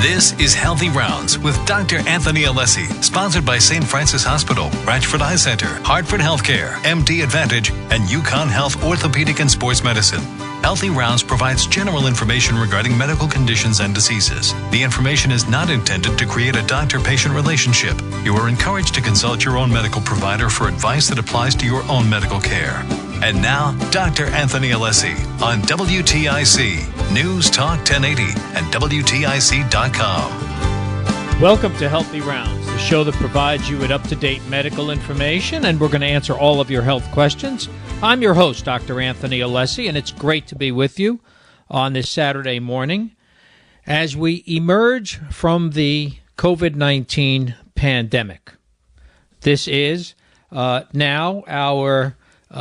This is Healthy Rounds with Dr. Anthony Alessi, sponsored by St. Francis Hospital, Ratchford Eye Center, Hartford Healthcare, MD Advantage, and Yukon Health Orthopedic and Sports Medicine. Healthy Rounds provides general information regarding medical conditions and diseases. The information is not intended to create a doctor-patient relationship. You are encouraged to consult your own medical provider for advice that applies to your own medical care. And now, Dr. Anthony Alessi on WTIC, News Talk 1080 and WTIC.com. Welcome to Healthy Rounds, the show that provides you with up-to-date medical information, and we're going to answer all of your health questions. I'm your host, Dr. Anthony Alessi, and it's great to be with you on this Saturday morning as we emerge from the COVID-19 pandemic. This is now our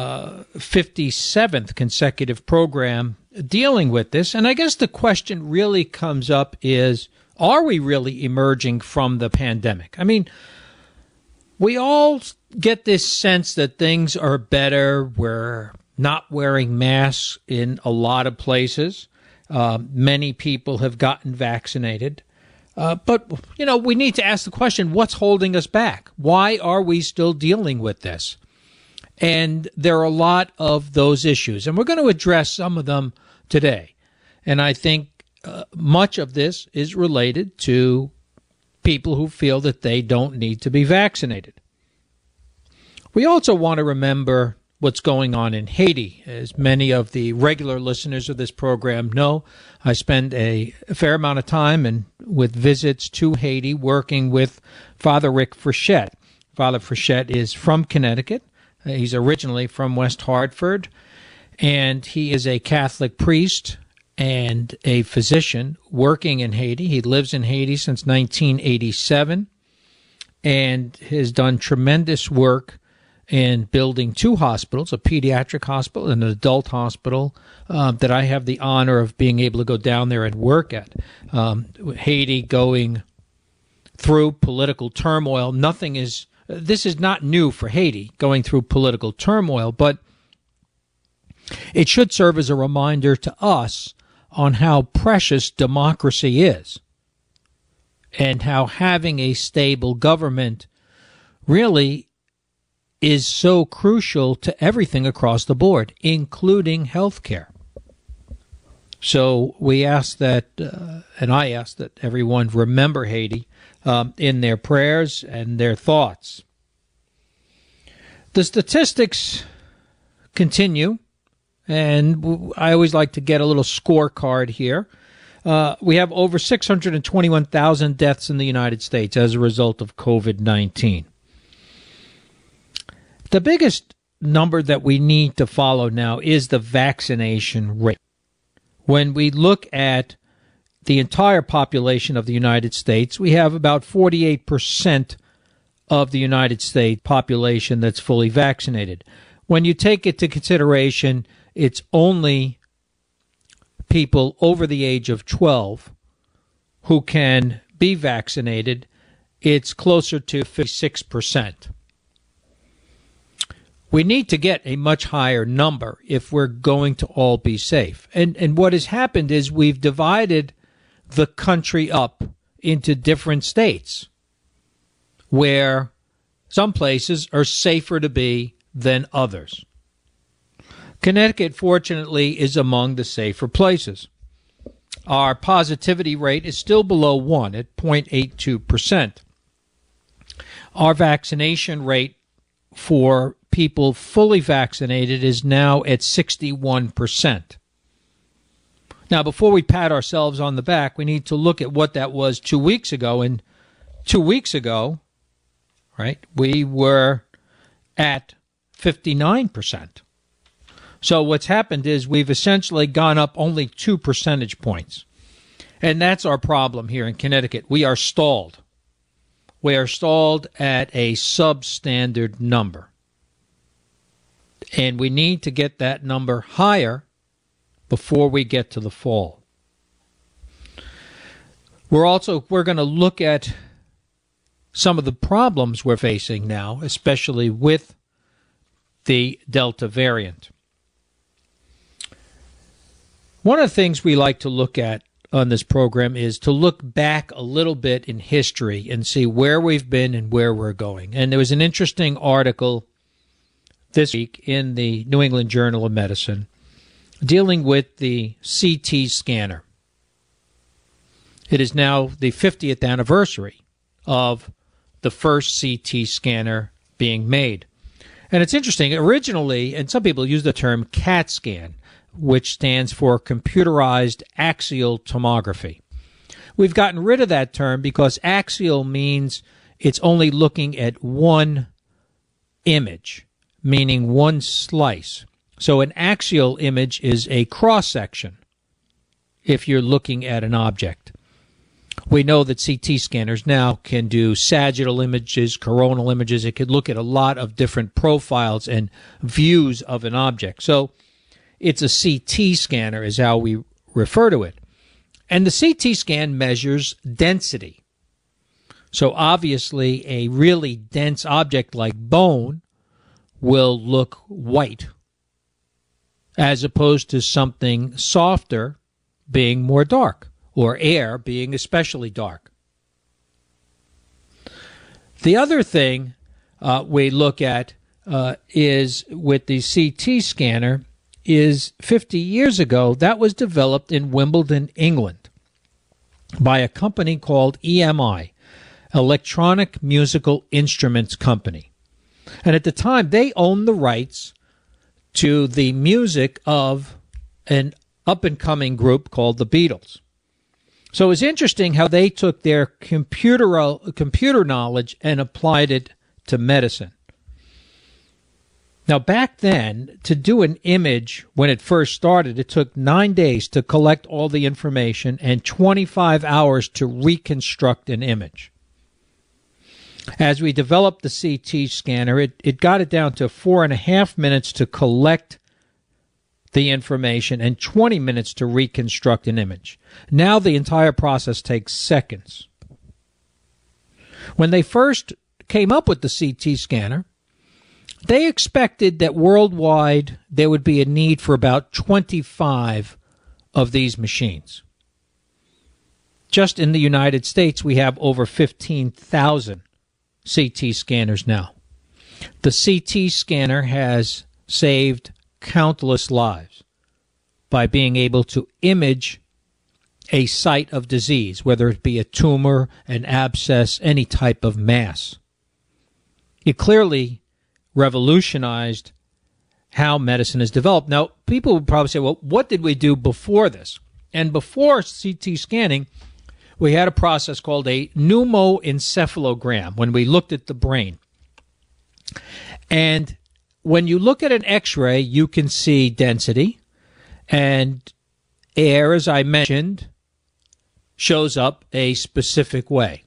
57th consecutive program dealing with this. And I guess the question really comes up is, are we really emerging from the pandemic? I mean, we all get this sense that things are better. We're not wearing masks in a lot of places. Many people have gotten vaccinated. But, you know, we need to ask the question, what's holding us back? Why are we still dealing with this? And there are a lot of those issues, and we're going to address some of them today. And I think much of this is related to people who feel that they don't need to be vaccinated. We also want to remember what's going on in Haiti. As many of the regular listeners of this program know, I spend a fair amount of time with visits to Haiti working with Father Rick Frechette. Father Frechette is from Connecticut. He's originally from West Hartford, and he is a Catholic priest and a physician working in Haiti. He lives in Haiti since 1987 and has done tremendous work in building two hospitals, a pediatric hospital and an adult hospital that I have the honor of being able to go down there and work at. Haiti going through political turmoil. This is not new for Haiti, going through political turmoil, but it should serve as a reminder to us on how precious democracy is and how having a stable government really is so crucial to everything across the board, including health care. So we ask that, and I ask that everyone remember Haiti in their prayers and their thoughts. The statistics continue, and I always like to get a little scorecard here. We have over 621,000 deaths in the United States as a result of COVID-19. The biggest number that we need to follow now is the vaccination rate. When we look at the entire population of the United States, we have about 48% of the United States population that's fully vaccinated. When you take it to consideration, it's only people over the age of 12 who can be vaccinated. It's closer to 56%. We need to get a much higher number if we're going to all be safe. And what has happened is we've divided the country up into different states where some places are safer to be than others. Connecticut, fortunately, is among the safer places. Our positivity rate is still below 1 at 0.82%. Our vaccination rate for people fully vaccinated is now at 61%. Now, before we pat ourselves on the back, we need to look at what that was 2 weeks ago. And 2 weeks ago, right, we were at 59%. So what's happened is we've essentially gone up only 2 percentage points. And that's our problem here in Connecticut. We are stalled. We are stalled at a substandard number. And we need to get that number higher before we get to the fall. We're going to look at some of the problems we're facing now, especially with the Delta variant. One of the things we like to look at on this program is to look back a little bit in history and see where we've been and where we're going. And there was an interesting article this week in the New England Journal of Medicine dealing with the CT scanner. It is now the 50th anniversary of the first CT scanner being made. And it's interesting, originally, and some people use the term CAT scan, which stands for computerized axial tomography. We've gotten rid of that term because axial means it's only looking at one image, meaning one slice. So an axial image is a cross-section if you're looking at an object. We know that CT scanners now can do sagittal images, coronal images. It could look at a lot of different profiles and views of an object. So it's a CT scanner is how we refer to it. And the CT scan measures density. So obviously a really dense object like bone will look white, as opposed to something softer being more dark, or air being especially dark. The other thing we look at is with the CT scanner is 50 years ago, that was developed in Wimbledon, England, by a company called EMI, Electronic Musical Instruments Company. And at the time, they owned the rights to the music of an up-and-coming group called the Beatles. So it was interesting how they took their computer knowledge and applied it to medicine. Now, back then, to do an image when it first started, it took 9 days to collect all the information and 25 hours to reconstruct an image. As we developed the CT scanner, it got it down to 4.5 minutes to collect the information and 20 minutes to reconstruct an image. Now the entire process takes seconds. When they first came up with the CT scanner, they expected that worldwide there would be a need for about 25 of these machines. Just in the United States, we have over 15,000 CT scanners now. The CT scanner has saved countless lives by being able to image a site of disease, whether it be a tumor, an abscess, any type of mass. It clearly revolutionized how medicine is developed. Now, people would probably say, well, what did we do before this? And before CT scanning, we had a process called a pneumoencephalogram when we looked at the brain. And when you look at an X-ray, you can see density, and air, as I mentioned, shows up a specific way.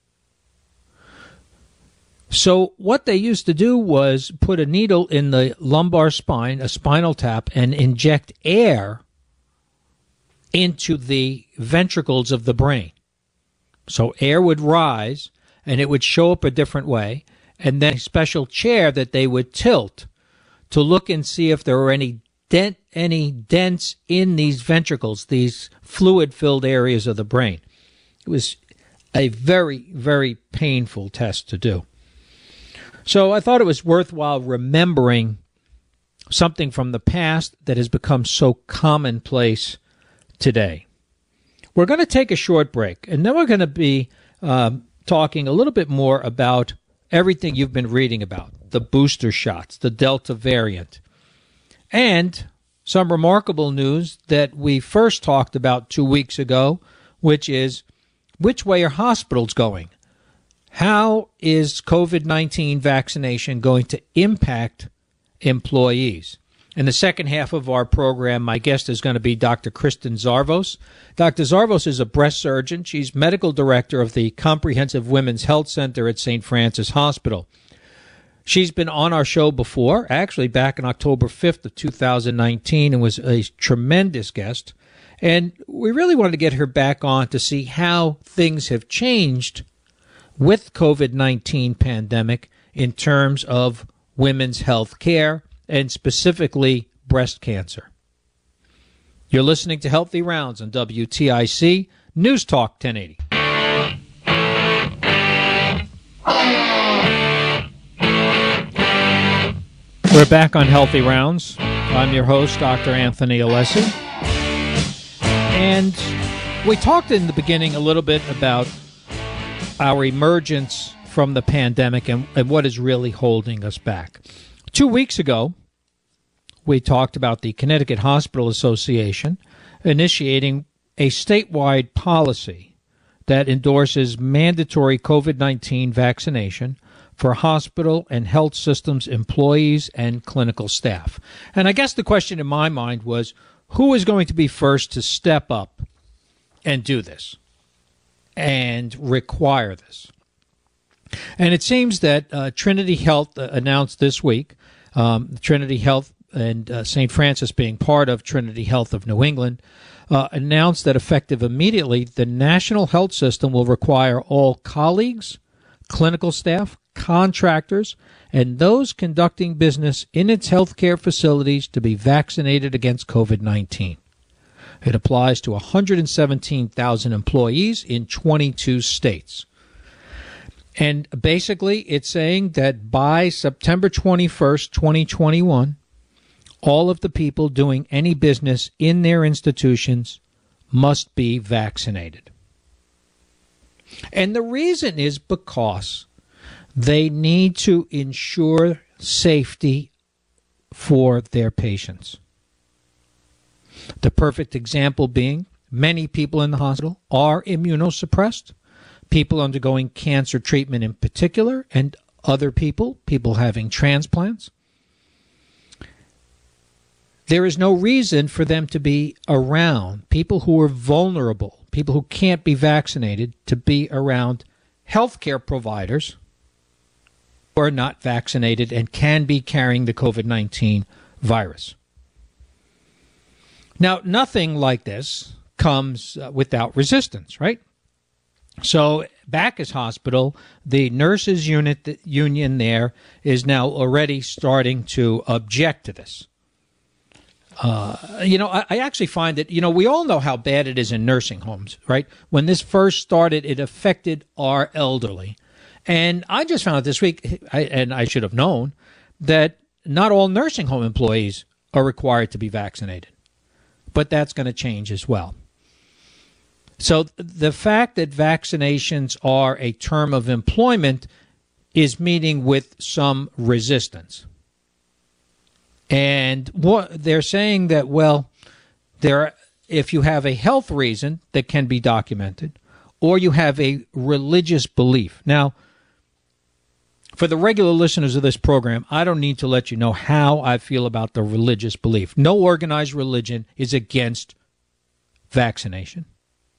So what they used to do was put a needle in the lumbar spine, a spinal tap, and inject air into the ventricles of the brain. So air would rise, and it would show up a different way, and then a special chair that they would tilt to look and see if there were any dents in these ventricles, these fluid-filled areas of the brain. It was a very, very painful test to do. So I thought it was worthwhile remembering something from the past that has become so commonplace today. We're going to take a short break, and then we're going to be talking a little bit more about everything you've been reading about, the booster shots, the Delta variant, and some remarkable news that we first talked about 2 weeks ago, which is which way are hospitals going? How is COVID-19 vaccination going to impact employees? In the second half of our program, my guest is going to be Dr. Kristen Zarvos. Dr. Zarvos is a breast surgeon. She's medical director of the Comprehensive Women's Health Center at St. Francis Hospital. She's been on our show before, actually back on October 5th of 2019, and was a tremendous guest. And we really wanted to get her back on to see how things have changed with COVID-19 pandemic in terms of women's health care and specifically breast cancer. You're listening to Healthy Rounds on WTIC News Talk 1080. We're back on Healthy Rounds. I'm your host, Dr. Anthony Alessi. And we talked in the beginning a little bit about our emergence from the pandemic and what is really holding us back. 2 weeks ago, we talked about the Connecticut Hospital Association initiating a statewide policy that endorses mandatory COVID-19 vaccination for hospital and health systems employees and clinical staff. And I guess the question in my mind was, who is going to be first to step up and do this and require this? And it seems that Trinity Health announced this week, Trinity Health and St. Francis being part of Trinity Health of New England, announced that effective immediately, the national health system will require all colleagues, clinical staff, contractors, and those conducting business in its healthcare facilities to be vaccinated against COVID-19. It applies to 117,000 employees in 22 states. And basically, it's saying that by September 21st, 2021, all of the people doing any business in their institutions must be vaccinated. And the reason is because they need to ensure safety for their patients. The perfect example being many people in the hospital are immunosuppressed, people undergoing cancer treatment in particular, and other people having transplants. There is no reason for them to be around people who are vulnerable, people who can't be vaccinated, to be around healthcare providers who are not vaccinated and can be carrying the COVID-19 virus. Now, nothing like this comes without resistance, right? So Bacchus Hospital, the nurses union there is now already starting to object to this. I actually find that, we all know how bad it is in nursing homes, right? When this first started, it affected our elderly. And I just found out this week, and I should have known, that not all nursing home employees are required to be vaccinated. But that's going to change as well. So the fact that vaccinations are a term of employment is meeting with some resistance. And what they're saying that, if you have a health reason that can be documented, or you have a religious belief. Now, for the regular listeners of this program, I don't need to let you know how I feel about the religious belief. No organized religion is against vaccination.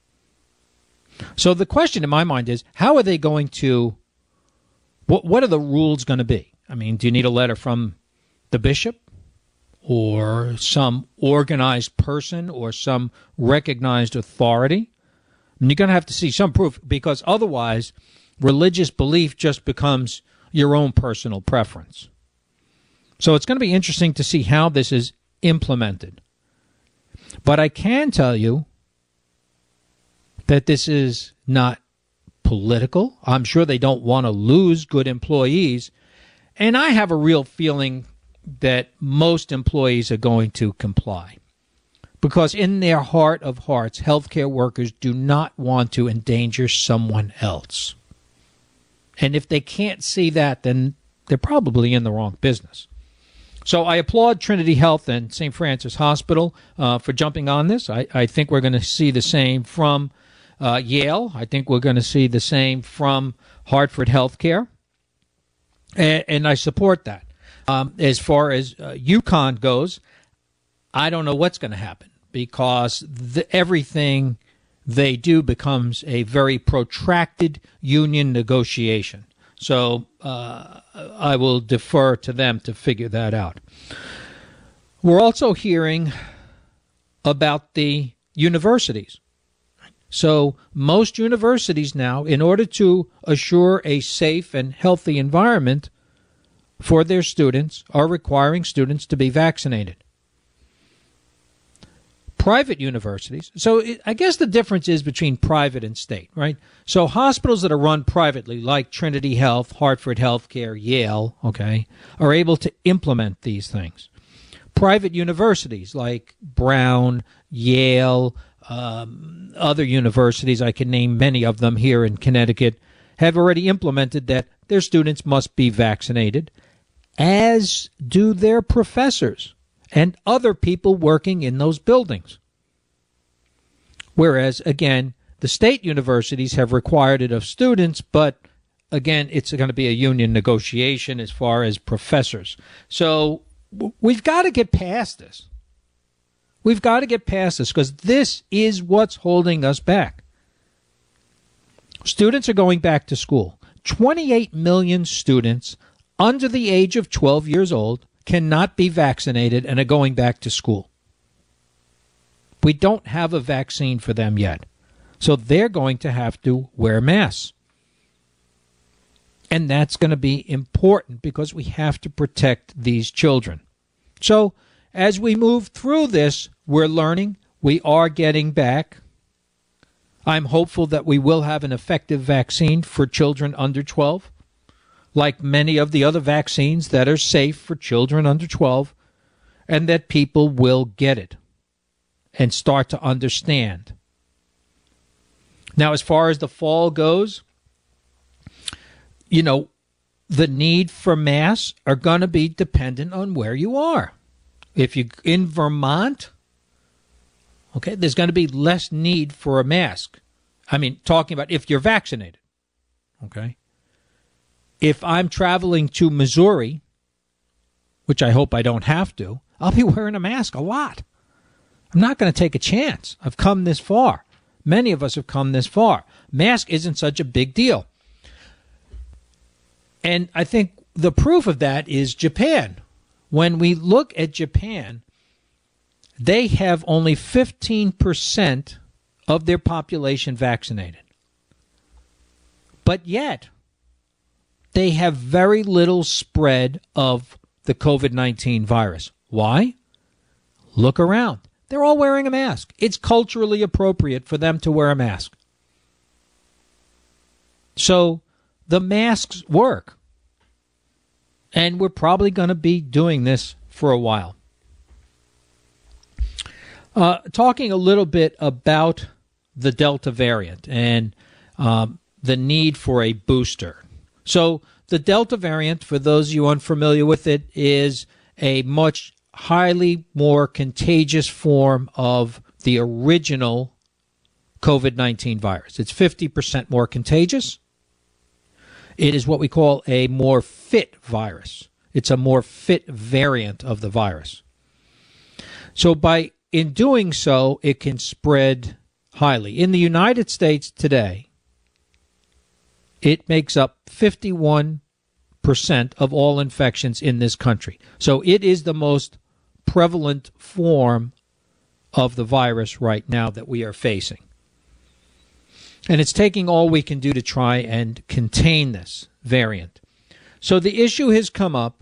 So the question in my mind is, how are they going to, what are the rules going to be? I mean, do you need a letter from the bishop or some organized person or some recognized authority? And you're going to have to see some proof, because otherwise religious belief just becomes your own personal preference. So it's going to be interesting to see how this is implemented. But I can tell you that this is not political. I'm sure they don't want to lose good employees. And I have a real feeling that most employees are going to comply. Because in their heart of hearts, healthcare workers do not want to endanger someone else. And if they can't see that, then they're probably in the wrong business. So I applaud Trinity Health and St. Francis Hospital for jumping on this. I think we're going to see the same from Yale. I think we're going to see the same from Hartford Healthcare. And I support that. As far as UConn goes, I don't know what's going to happen, because everything they do becomes a very protracted union negotiation. So I will defer to them to figure that out. We're also hearing about the universities. So most universities now, in order to assure a safe and healthy environment for their students, are requiring students to be vaccinated. private universities. So I guess the difference is between private and state, right? So hospitals that are run privately, like Trinity Health, Hartford Healthcare, Yale, okay, are able to implement these things. Private universities like Brown, Yale, other universities, I can name many of them here in Connecticut, have already implemented that their students must be vaccinated, as do their professors and other people working in those buildings. Whereas, again, the state universities have required it of students, but again, it's going to be a union negotiation as far as professors. So we've got to get past this. We've got to get past this because this is what's holding us back. Students are going back to school. 28 million students under the age of 12 years old cannot be vaccinated and are going back to school. We don't have a vaccine for them yet. So they're going to have to wear masks. And that's going to be important because we have to protect these children. So as we move through this, we're learning. We are getting back. I'm hopeful that we will have an effective vaccine for children under 12, like many of the other vaccines that are safe for children under 12, and that people will get it and start to understand. Now, as far as the fall goes, the need for masks are going to be dependent on where you are. If you're in Vermont, okay, there's going to be less need for a mask. I mean, talking about if you're vaccinated, okay? If I'm traveling to Missouri, which I hope I don't have to, I'll be wearing a mask a lot. I'm not going to take a chance. I've come this far. Many of us have come this far. Mask isn't such a big deal. And I think the proof of that is Japan. When we look at Japan, they have only 15% of their population vaccinated. But yet, they have very little spread of the COVID-19 virus. Why? Look around. They're all wearing a mask. It's culturally appropriate for them to wear a mask. So the masks work. And we're probably going to be doing this for a while. Talking a little bit about the Delta variant and the need for a booster. So the Delta variant, for those of you unfamiliar with it, is a much highly more contagious form of the original COVID-19 virus. It's 50% more contagious. It is what we call a more fit virus. It's a more fit variant of the virus. So in doing so, it can spread highly. In the United States today, it makes up 51% of all infections in this country. So it is the most prevalent form of the virus right now that we are facing. And it's taking all we can do to try and contain this variant. So the issue has come up,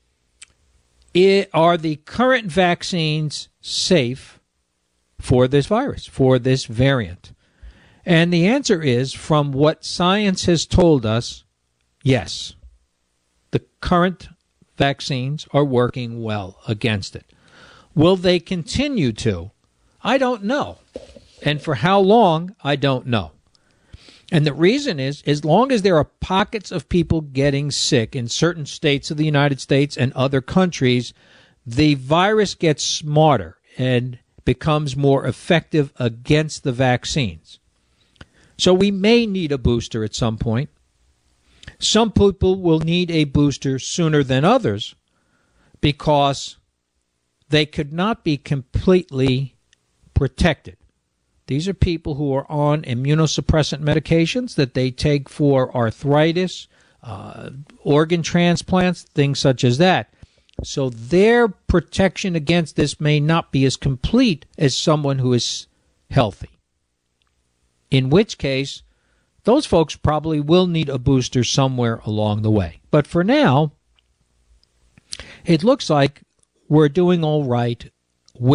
are the current vaccines safe for this virus, for this variant? And the answer is, from what science has told us, yes. The current vaccines are working well against it. Will they continue to? I don't know. And for how long, I don't know. And the reason is, as long as there are pockets of people getting sick in certain states of the United States and other countries, the virus gets smarter and becomes more effective against the vaccines. So we may need a booster at some point. Some people will need a booster sooner than others because they could not be completely protected. These are people who are on immunosuppressant medications that they take for arthritis, organ transplants, things such as that. So their protection against this may not be as complete as someone who is healthy. In which case, those folks probably will need a booster somewhere along the way. But for now, it looks like we're doing all right with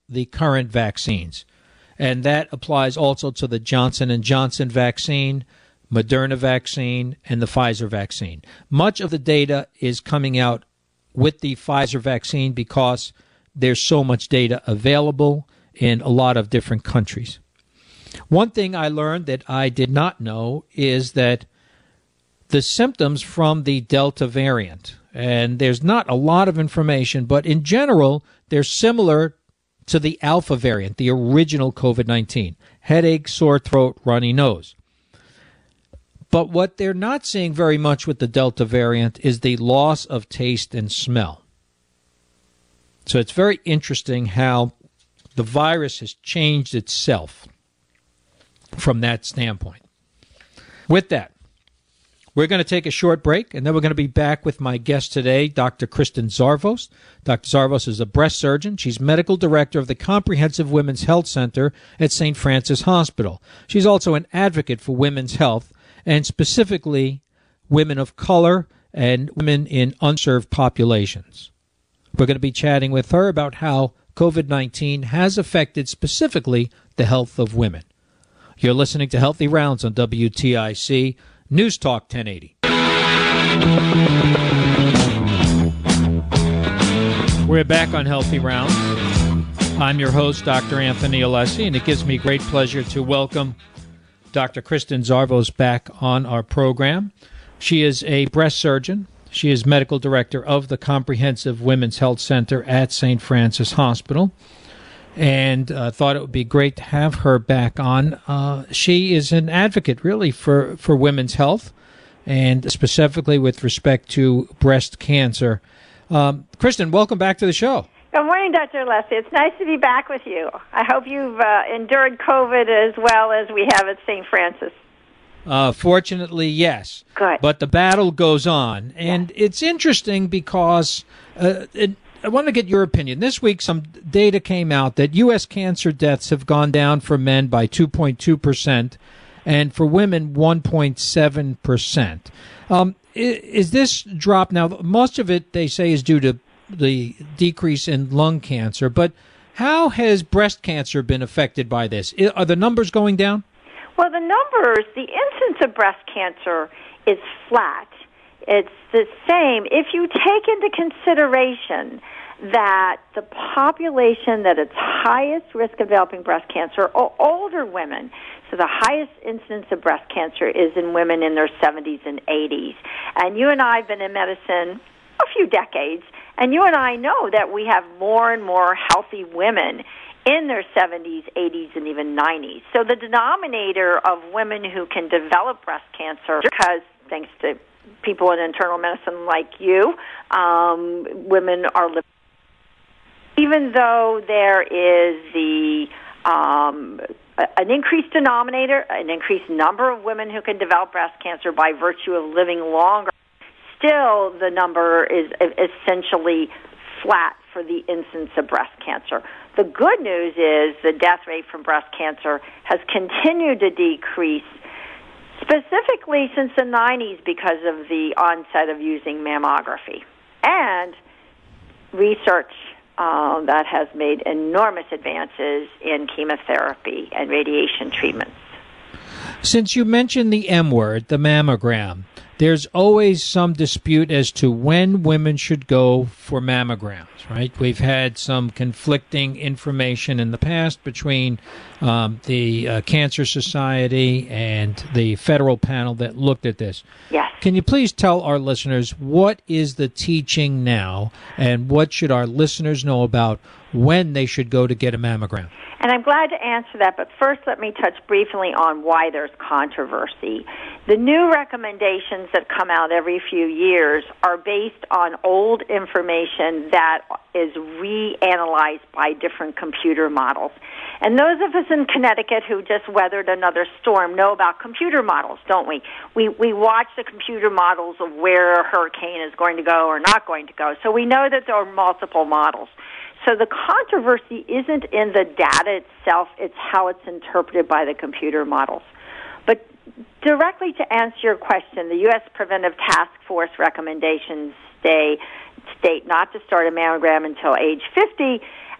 the current vaccines. And that applies also to the Johnson & Johnson vaccine, Moderna vaccine, and the Pfizer vaccine. Much of the data is coming out with the Pfizer vaccine because there's so much data available in a lot of different countries. One thing I learned that I did not know is that the symptoms from the Delta variant, and there's not a lot of information, but in general, they're similar to the Alpha variant, the original COVID-19. Headache, sore throat, runny nose. But what they're not seeing very much with the Delta variant is the loss of taste and smell. So it's very interesting how the virus has changed itself from that standpoint. With that, we're going to take a short break, and then we're going to be back with my guest today, Dr. Kristen Zarvos. Dr. Zarvos is a breast surgeon. She's medical director of the Comprehensive Women's Health Center at St. Francis Hospital. She's also an advocate for women's health, and specifically women of color and women in unserved populations. We're going to be chatting with her about how COVID-19 has affected specifically the health of women. You're listening to Healthy Rounds on WTIC News Talk 1080. We're back on Healthy Rounds. I'm your host, Dr. Anthony Alessi, and it gives me great pleasure to welcome Dr. Kristen Zarvos back on our program. She is a breast surgeon. She is medical director of the Comprehensive Women's Health Center at St. Francis Hospital, and thought it would be great to have her back on. She is an advocate, really, for women's health, and specifically with respect to breast cancer. Kristen, welcome back to the show. Good morning, Dr. Alessi. It's nice to be back with you. I hope you've endured COVID as well as we have at St. Francis. Fortunately, yes. Good. But the battle goes on. And It's interesting because I want to get your opinion. This week, some data came out that U.S. cancer deaths have gone down for men by 2.2% and for women 1.7%. Is this drop now? Most of it, they say, is due to the decrease in lung cancer. But how has breast cancer been affected by this? Are the numbers going down? Well, the incidence of breast cancer is flat. It's the same. If you take into consideration that the population that is highest risk of developing breast cancer are older women, so the highest incidence of breast cancer is in women in their 70s and 80s. And you and I have been in medicine a few decades, and you and I know that we have more and more healthy women in their 70s, 80s, and even 90s. So the denominator of women who can develop breast cancer, because thanks to people in internal medicine like you, women are living. Even though there is an increased denominator, an increased number of women who can develop breast cancer by virtue of living longer, still the number is essentially flat for the incidence of breast cancer. The good news is the death rate from breast cancer has continued to decrease, specifically since the 90s because of the onset of using mammography and research that has made enormous advances in chemotherapy and radiation treatments. Since you mentioned the M word, the mammogram, there's always some dispute as to when women should go for mammograms, right? We've had some conflicting information in the past between the Cancer Society and the federal panel that looked at this. Yes. Can you please tell our listeners what is the teaching now and what should our listeners know about when they should go to get a mammogram? And I'm glad to answer that, but first let me touch briefly on why there's controversy. The new recommendations that come out every few years are based on old information that is reanalyzed by different computer models. And those of us in Connecticut who just weathered another storm know about computer models, don't we? We watch the computer models of where a hurricane is going to go or not going to go. So we know that there are multiple models. So the controversy isn't in the data itself, it's how it's interpreted by the computer models. But directly to answer your question, the U.S. Preventive Task Force recommendations state not to start a mammogram until age 50,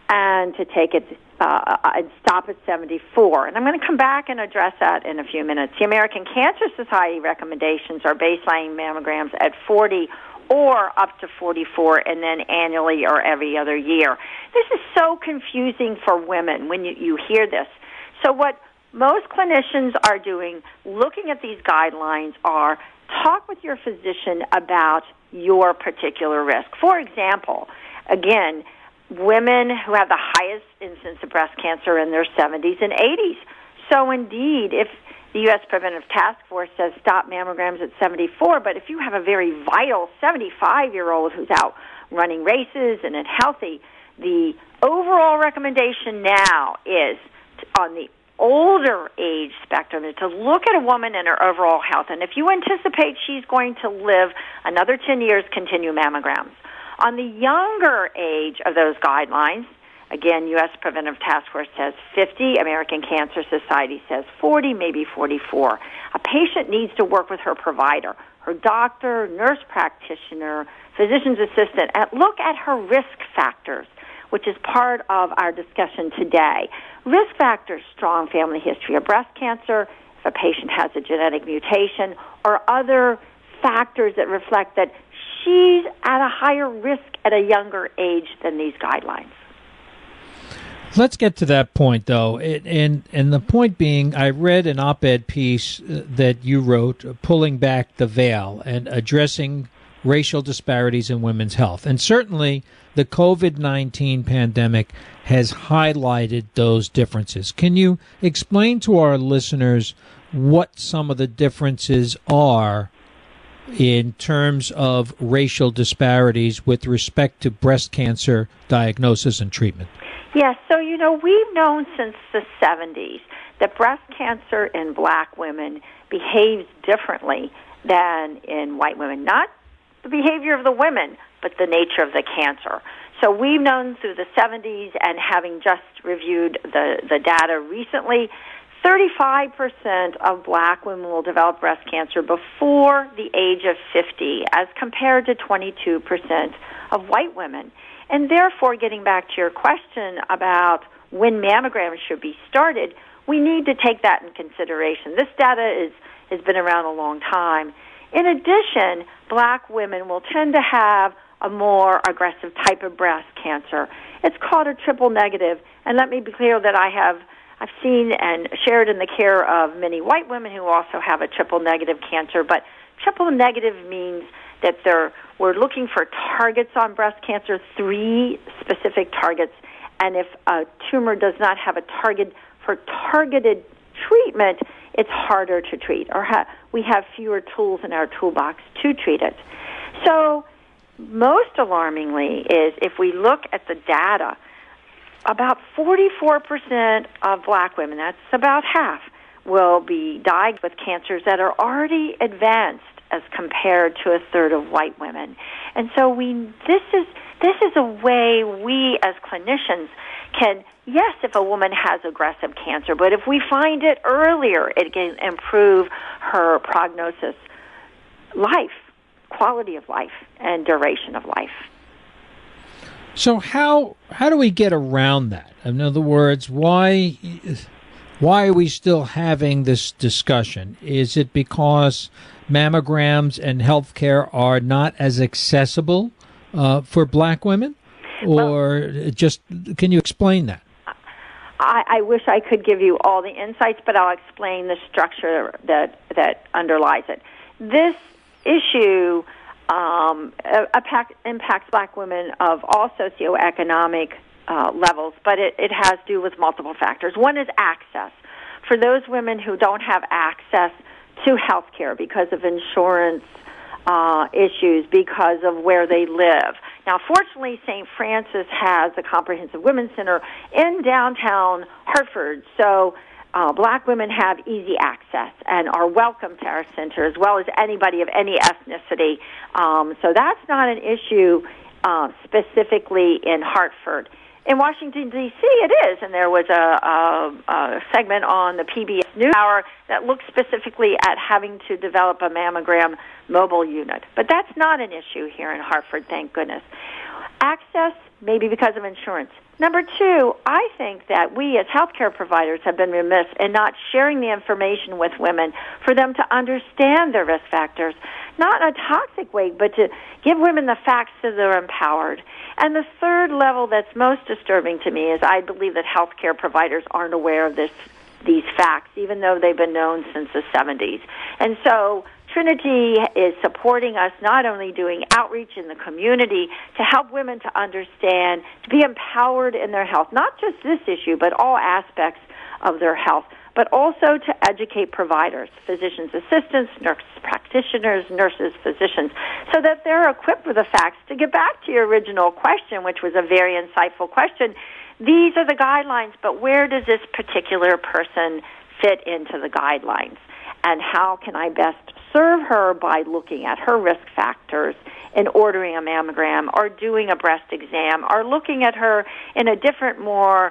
and to take it and stop at 74. And I'm going to come back and address that in a few minutes. The American Cancer Society recommendations are baseline mammograms at 40 or up to 44, and then annually or every other year. This is so confusing for women when you hear this. So what most clinicians are doing, looking at these guidelines, are talk with your physician about your particular risk. For example, again, women who have the highest incidence of breast cancer in their 70s and 80s. So indeed, if the U.S. Preventive Task Force says stop mammograms at 74, but if you have a very vital 75-year-old who's out running races and healthy, the overall recommendation now is on the older age spectrum is to look at a woman and her overall health. And if you anticipate she's going to live another 10 years, continue mammograms. On the younger age of those guidelines, again, U.S. Preventive Task Force says 50, American Cancer Society says 40, maybe 44. A patient needs to work with her provider, her doctor, nurse practitioner, physician's assistant, and look at her risk factors, which is part of our discussion today. Risk factors: strong family history of breast cancer, if a patient has a genetic mutation, or other factors that reflect that she's at a higher risk at a younger age than these guidelines. Let's get to that point, though. And the point being, I read an op-ed piece that you wrote, Pulling Back the Veil, and addressing racial disparities in women's health. And certainly the COVID-19 pandemic has highlighted those differences. Can you explain to our listeners what some of the differences are in terms of racial disparities with respect to breast cancer diagnosis and treatment? Yes, so we've known since the 70s that breast cancer in black women behaves differently than in white women. Not the behavior of the women, but the nature of the cancer. So we've known through the 70s, and having just reviewed the data recently, 35% of black women will develop breast cancer before the age of 50, as compared to 22% of white women. And therefore, getting back to your question about when mammograms should be started, we need to take that in consideration. This data has been around a long time. In addition, black women will tend to have a more aggressive type of breast cancer. It's called a triple negative. And let me be clear that I've seen and shared in the care of many white women who also have a triple negative cancer. But triple negative means that we're looking for targets on breast cancer, 3 specific targets. And if a tumor does not have a target for targeted treatment, it's harder to treat, or we have fewer tools in our toolbox to treat it. So most alarmingly is if we look at the data, about 44% of black women, that's about half, will be diagnosed with cancers that are already advanced as compared to a third of white women. And so this is a way we as clinicians can, yes, if a woman has aggressive cancer, but if we find it earlier, it can improve her prognosis, life, quality of life, and duration of life. So how do we get around that? In other words, why are we still having this discussion? Is it because mammograms and health care are not as accessible for black women? Or just, can you explain that? I wish I could give you all the insights, but I'll explain the structure that underlies it. This issue impacts black women of all socioeconomic levels, but it has to do with multiple factors. One is access. For those women who don't have access to health care because of insurance issues, because of where they live. Now, fortunately, St. Francis has a comprehensive women's center in downtown Hartford, so black women have easy access and are welcome to our center, as well as anybody of any ethnicity. So that's not an issue specifically in Hartford. In Washington, D.C., it is, and there was a segment on the PBS NewsHour that looked specifically at having to develop a mammogram mobile unit. But that's not an issue here in Hartford, thank goodness. Access, maybe because of insurance. Number two, I think that we as healthcare providers have been remiss in not sharing the information with women for them to understand their risk factors, not in a toxic way, but to give women the facts so they're empowered. And the third level that's most disturbing to me is I believe that healthcare providers aren't aware of these facts, even though they've been known since the 70s. And so Trinity is supporting us, not only doing outreach in the community to help women to understand, to be empowered in their health, not just this issue, but all aspects of their health, but also to educate providers, physicians' assistants, nurse practitioners, nurses, physicians, so that they're equipped with the facts. To get back to your original question, which was a very insightful question, these are the guidelines, but where does this particular person fit into the guidelines? And how can I best serve her by looking at her risk factors in ordering a mammogram or doing a breast exam or looking at her in a different, more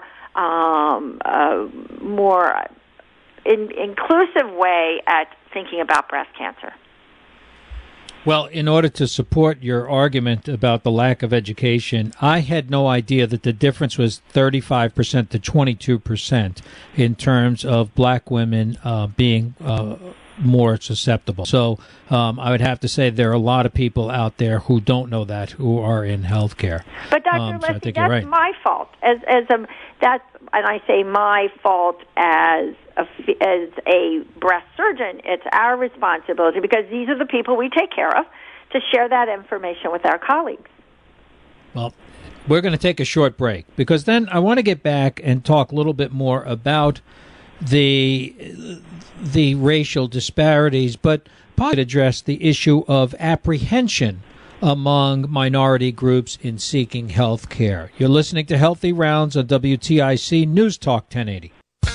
inclusive way at thinking about breast cancer? Well, in order to support your argument about the lack of education, I had no idea that the difference was 35% to 22% in terms of black women being more susceptible. So I would have to say there are a lot of people out there who don't know that, who are in healthcare. But Dr. So Leslie, that's right. My fault. And I say my fault as a breast surgeon. It's our responsibility because these are the people we take care of to share that information with our colleagues. Well, we're going to take a short break because then I want to get back and talk a little bit more about the racial disparities, but probably address the issue of apprehension among minority groups in seeking health care. You're listening to Healthy Rounds on WTIC News Talk 1080.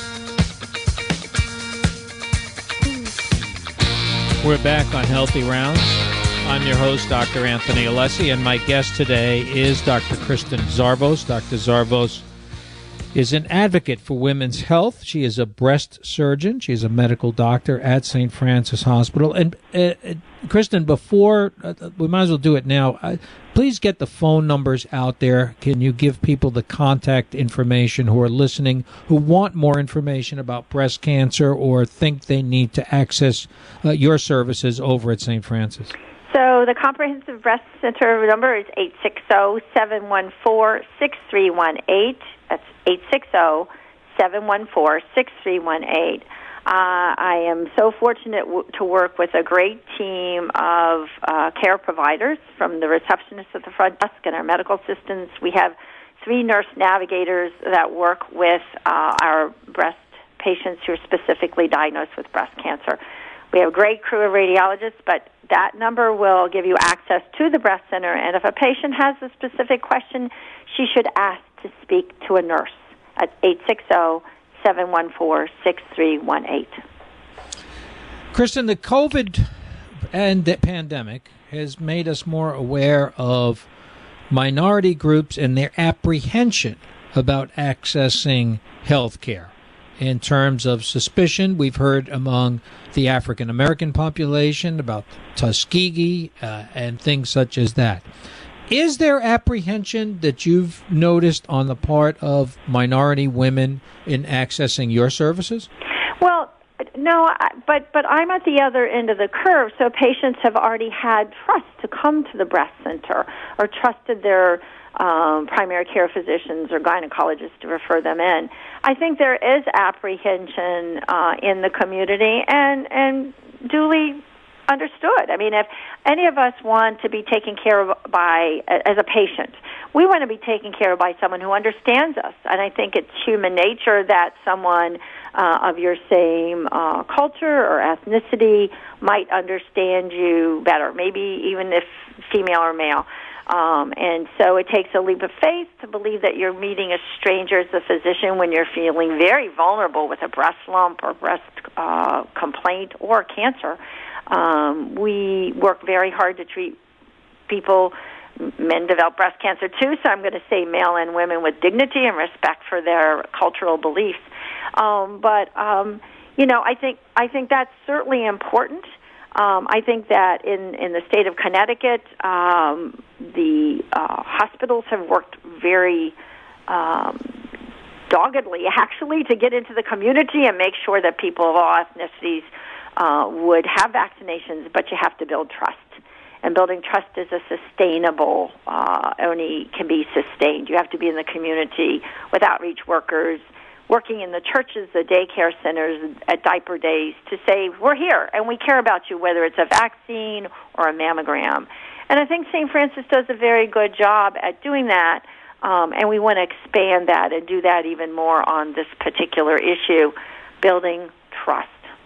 We're back on Healthy Rounds. I'm your host, Dr. Anthony Alessi, and my guest today is Dr. Kristen Zarvos. Dr. Zarvos is an advocate for women's health. She is a breast surgeon. She is a medical doctor at St. Francis Hospital. And Kristen, before we might as well do it now, please get the phone numbers out there. Can you give people the contact information who are listening, who want more information about breast cancer or think they need to access your services over at St. Francis? So the Comprehensive Breast Center number is 860-714-6318. That's 860-714-6318. I am so fortunate to work with a great team of care providers, from the receptionists at the front desk and our medical assistants. We have 3 nurse navigators that work with our breast patients who are specifically diagnosed with breast cancer. We have a great crew of radiologists, but that number will give you access to the breast center, and if a patient has a specific question, she should ask to speak to a nurse at 860-714-6318. Kristen, the COVID and the pandemic has made us more aware of minority groups and their apprehension about accessing health care. In terms of suspicion, we've heard among the African American population about Tuskegee and things such as that. Is there apprehension that you've noticed on the part of minority women in accessing your services? Well, no, but I'm at the other end of the curve, so patients have already had trust to come to the breast center or trusted their primary care physicians or gynecologists to refer them in. I think there is apprehension in the community and duly understood. I mean, if any of us want to be taken care of as a patient, we want to be taken care of by someone who understands us. And I think it's human nature that someone of your same culture or ethnicity might understand you better, maybe even if female or male. And so it takes a leap of faith to believe that you're meeting a stranger as a physician when you're feeling very vulnerable with a breast lump or breast complaint or cancer. We work very hard to treat people. Men develop breast cancer too, so I'm going to say male and women with dignity and respect for their cultural beliefs. I think that's certainly important. I think that in the state of Connecticut, the hospitals have worked very doggedly, actually, to get into the community and make sure that people of all ethnicities would have vaccinations, but you have to build trust. And building trust is a sustainable, only can be sustained. You have to be in the community with outreach workers, working in the churches, the daycare centers, at diaper days to say, we're here and we care about you, whether it's a vaccine or a mammogram. And I think St. Francis does a very good job at doing that, and we want to expand that and do that even more on this particular issue, building trust.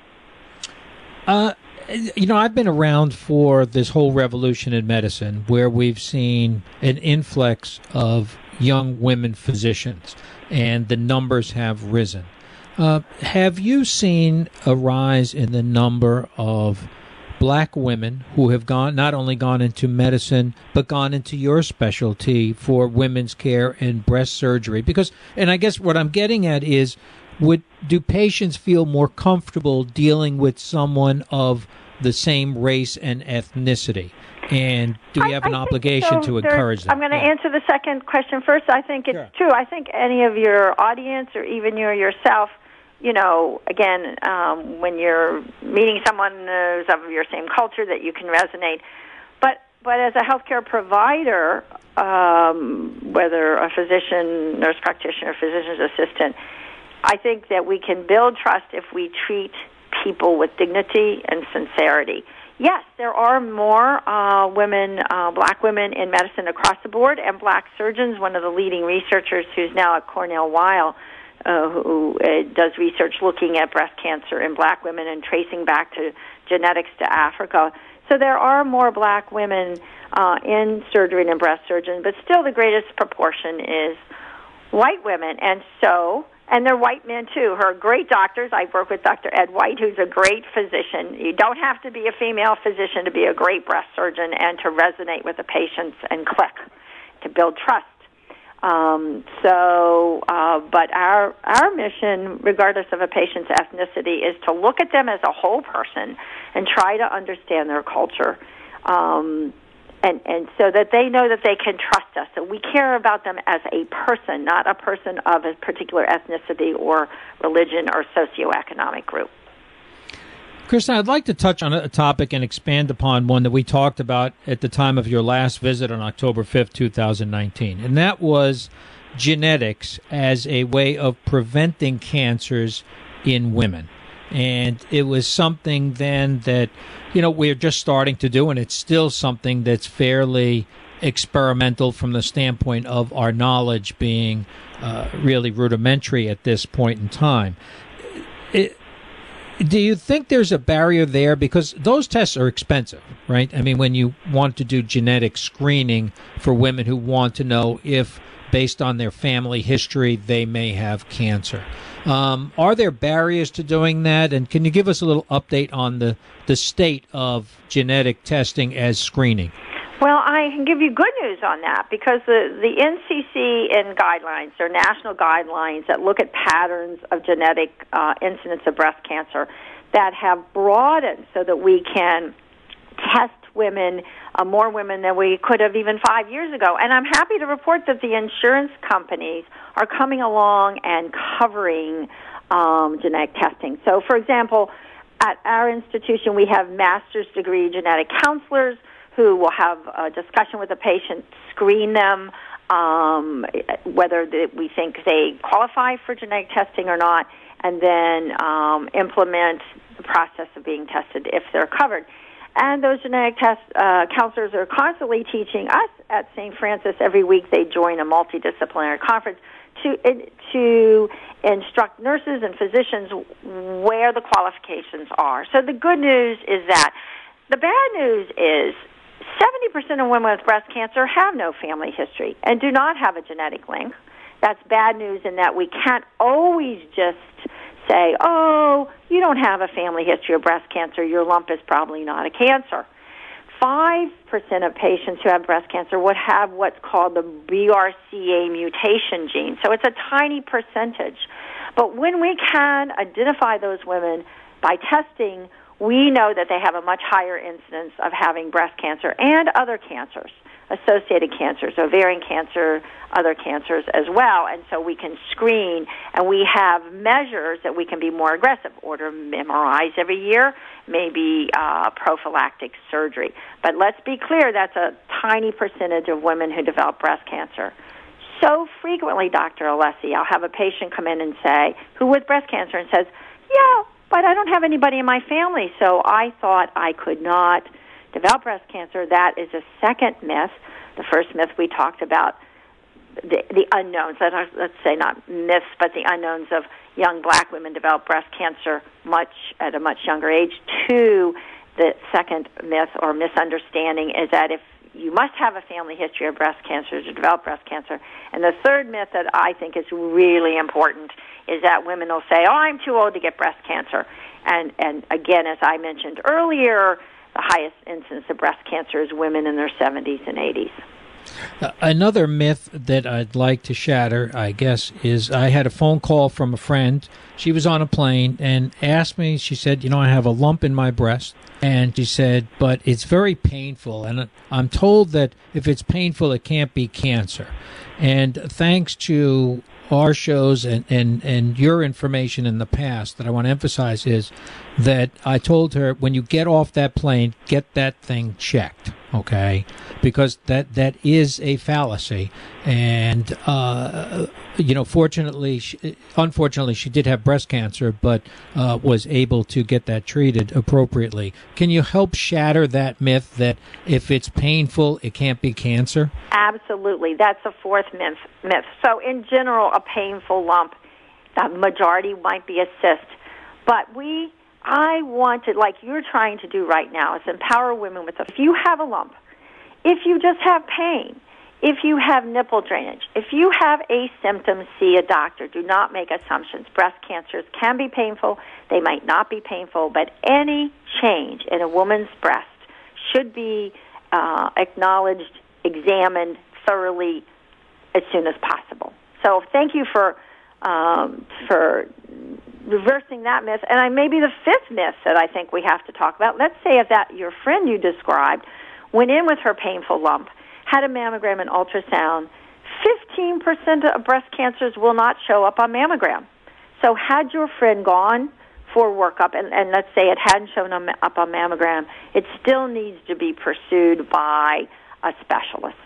I've been around for this whole revolution in medicine where we've seen an influx of young women physicians, and the numbers have risen. Have you seen a rise in the number of black women who have not only gone into medicine, but gone into your specialty for women's care and breast surgery? And I guess what I'm getting at is, do patients feel more comfortable dealing with someone of the same race and ethnicity? And do we have an obligation to encourage that? I'm going to answer the second question first. I think it's true. I think any of your audience or even you yourself, again, when you're meeting someone who's of your same culture, that you can resonate. But as a healthcare provider, whether a physician, nurse practitioner, physician's assistant, I think that we can build trust if we treat people with dignity and sincerity. Yes, there are more black women in medicine across the board, and black surgeons. One of the leading researchers who's now at Cornell Weill, who does research looking at breast cancer in black women and tracing back to genetics to Africa. So there are more black women in surgery and breast surgeons, but still the greatest proportion is white women. And they're white men, too, who are great doctors. I work with Dr. Ed White, who's a great physician. You don't have to be a female physician to be a great breast surgeon and to resonate with the patients and click, to build trust. But our mission, regardless of a patient's ethnicity, is to look at them as a whole person and try to understand their culture. And so that they know that they can trust us. So we care about them as a person, not a person of a particular ethnicity or religion or socioeconomic group. Kristen, I'd like to touch on a topic and expand upon one that we talked about at the time of your last visit on October 5th, 2019, and that was genetics as a way of preventing cancers in women. And it was something then that, we're just starting to do, and it's still something that's fairly experimental from the standpoint of our knowledge being really rudimentary at this point in time. Do you think there's a barrier there? Because those tests are expensive, right? I mean, when you want to do genetic screening for women who want to know if, based on their family history, they may have cancer. Are there barriers to doing that? And can you give us a little update on the state of genetic testing as screening? Well, I can give you good news on that because the NCCN guidelines, they're national guidelines that look at patterns of genetic incidence of breast cancer that have broadened so that we can test women, more women than we could have even 5 years ago. And I'm happy to report that the insurance companies are coming along and covering genetic testing. So, for example, at our institution, we have master's degree genetic counselors who will have a discussion with the patient, screen them, whether we think they qualify for genetic testing or not, and then implement the process of being tested if they're covered. And those genetic counselors are constantly teaching us at St. Francis. Every week they join a multidisciplinary conference to instruct nurses and physicians where the qualifications are. So the good news is that. The bad news is 70% of women with breast cancer have no family history and do not have a genetic link. That's bad news in that we can't always just say, oh, you don't have a family history of breast cancer, your lump is probably not a cancer. 5% of patients who have breast cancer would have what's called the BRCA mutation gene. So it's a tiny percentage. But when we can identify those women by testing, we know that they have a much higher incidence of having breast cancer and other cancers. associated cancers, ovarian cancer, other cancers as well. And so we can screen, and we have measures that we can be more aggressive. Order MRIs every year, maybe prophylactic surgery. But let's be clear, that's a tiny percentage of women who develop breast cancer. So frequently, Dr. Alessi, I'll have a patient come in and say, who with breast cancer, and says, yeah, but I don't have anybody in my family, so I thought I could not develop breast cancer. That is a second myth. The first myth we talked about, the unknowns, let's say not myths, but the unknowns of young black women develop breast cancer at a much younger age. Two, the second myth or misunderstanding is that if you must have a family history of breast cancer to develop breast cancer. And the third myth that I think is really important is that women will say, oh, I'm too old to get breast cancer. And again, as I mentioned earlier, the highest incidence of breast cancer is women in their 70s and 80s. Another myth that I'd like to shatter, I guess, is I had a phone call from a friend. She was on a plane and asked me, she said, I have a lump in my breast. And she said, but it's very painful. And I'm told that if it's painful, it can't be cancer. And thanks to our shows and your information in the past that I want to emphasize is that I told her, when you get off that plane, get that thing checked, okay? Because that is a fallacy. And, unfortunately, she did have breast cancer, but was able to get that treated appropriately. Can you help shatter that myth that if it's painful, it can't be cancer? Absolutely. That's a fourth myth. So in general, a painful lump, the majority might be a cyst. But I wanted, like you're trying to do right now, is empower women with if you have a lump, if you just have pain, if you have nipple drainage, if you have a symptom, see a doctor. Do not make assumptions. Breast cancers can be painful. They might not be painful, but any change in a woman's breast should be acknowledged, examined thoroughly as soon as possible. So thank you for reversing that myth. And maybe the fifth myth that I think we have to talk about. Let's say if that your friend you described went in with her painful lump, had a mammogram and ultrasound, 15% of breast cancers will not show up on mammogram. So had your friend gone for workup, and let's say it hadn't shown up on mammogram, it still needs to be pursued by a specialist.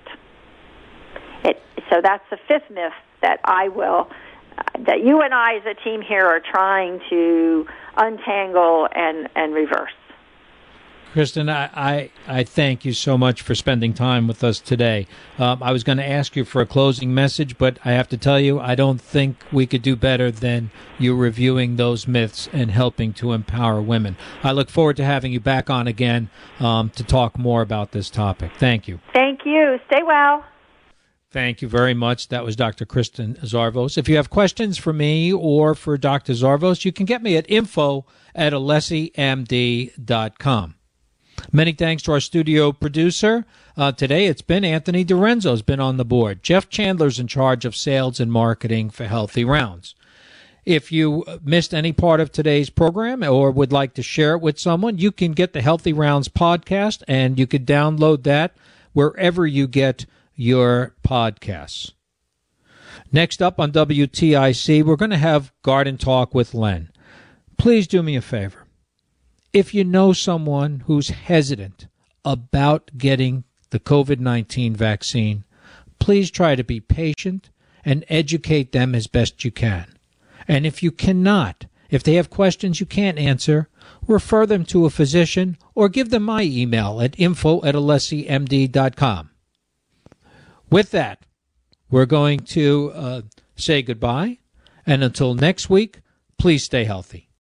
So that's the fifth myth that that you and I as a team here are trying to untangle and reverse. Kristen, I thank you so much for spending time with us today. I was going to ask you for a closing message, but I have to tell you, I don't think we could do better than you reviewing those myths and helping to empower women. I look forward to having you back on again to talk more about this topic. Thank you. Thank you. Stay well. Thank you very much. That was Dr. Kristen Zarvos. If you have questions for me or for Dr. Zarvos, you can get me at info@alessimd.com. Many thanks to our studio producer. Today it's been Anthony DiRenzo has been on the board. Jeff Chandler's in charge of sales and marketing for Healthy Rounds. If you missed any part of today's program or would like to share it with someone, you can get the Healthy Rounds podcast, and you could download that wherever you get your podcasts. Next up on WTIC, we're going to have Garden Talk with Len. Please do me a favor. If you know someone who's hesitant about getting the COVID-19 vaccine, please try to be patient and educate them as best you can. And if you cannot, if they have questions you can't answer, refer them to a physician or give them my email at info@alessimd.com. With that, we're going to say goodbye, and until next week, please stay healthy.